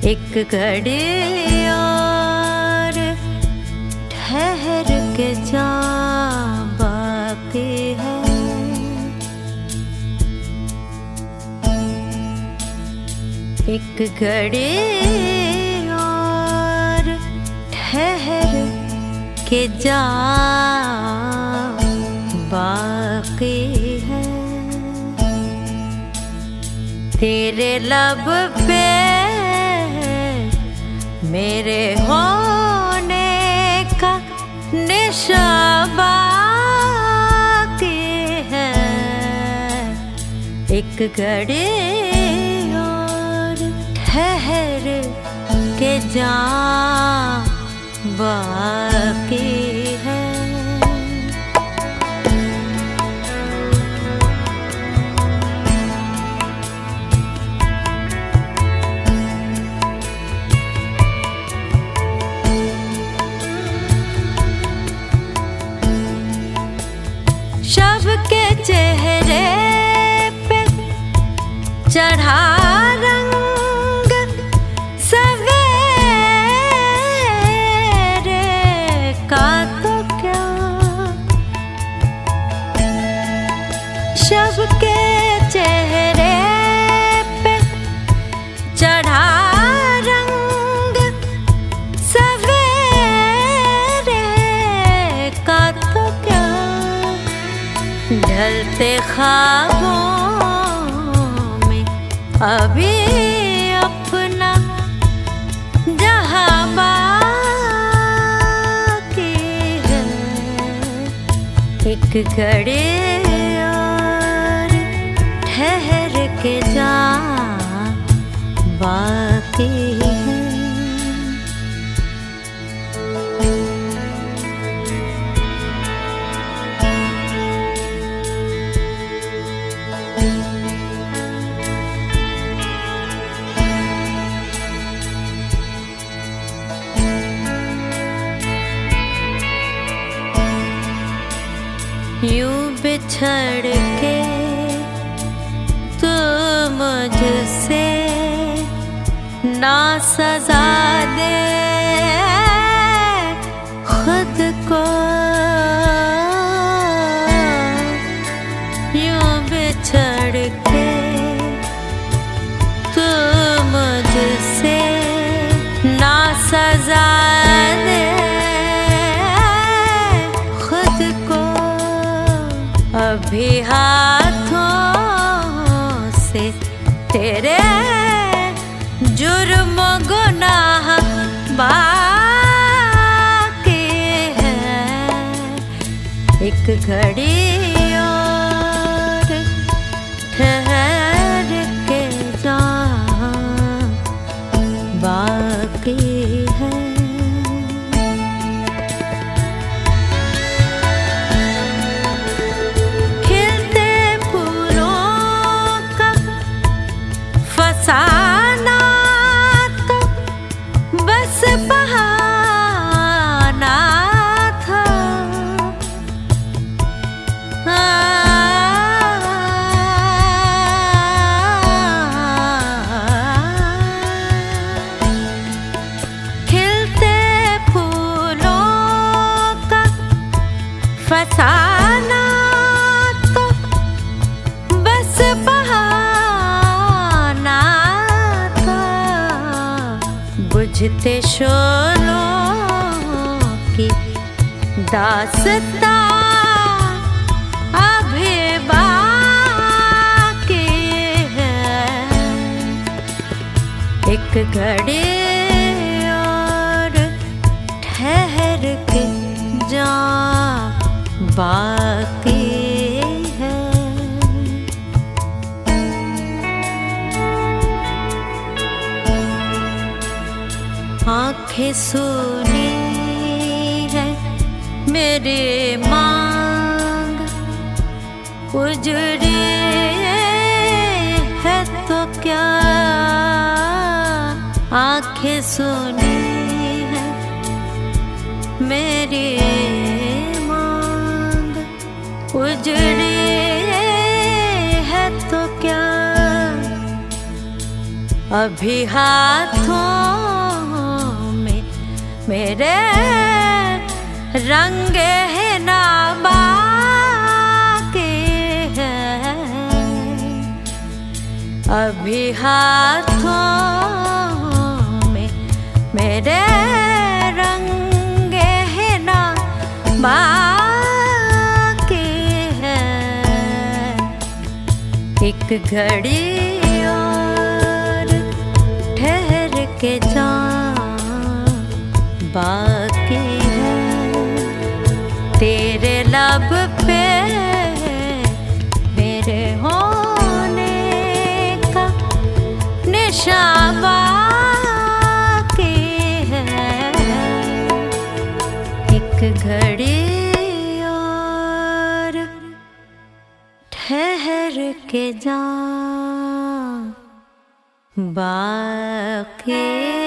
एक घड़ी और ठहर के जा, बाकी है एक घड़ी और ठहर के जा, बाकी है तेरे लब पे मेरे होने का निशान बाकी है। एक घड़ी और ठहर के जा, बाकी है सबके चेहरे पे चढ़ा रंग सवेरे का तो क्या, सबके चेहरे पे चढ़ा रंग सवेरे का तो क्या, ढलते ख्वाबों में अभी अपना जहां बाकी है। एक घड़ी और ठहर के जा, बाकी है यूं बिछड़ के तू मुझसे ना सजा दे खुद को, यूं बिछड़ के तू मुझसे ना सजा दे खुद को, अभी हाथों से तेरे जुर्म गुनाह बाकी है। एक घड़ी और ठहर के जा, बाकी है फसाना तो बस बहाना था, खिलते फूलों का फसाना तो बस बहाना, बुझते शोलों की दास्तां अभी बाकी है। एक घड़ी और ठहर के जा, बाकी है आँखें सुनी है मेरी मांग, उजड़ी है तो क्या, आँखें सुनी है मेरी मांग, उजड़ी है तो क्या, अभी हाथों में मेरे रंगे है ना बाकी है। अभी हाथों में मेरे रंगे है ना बाकी है। एक घड़ी और ठहर के जा बाकी है। तेरे लब पे मेरे होने का निशान बाकी है। एक घड़ी और ठहर के जा बाकी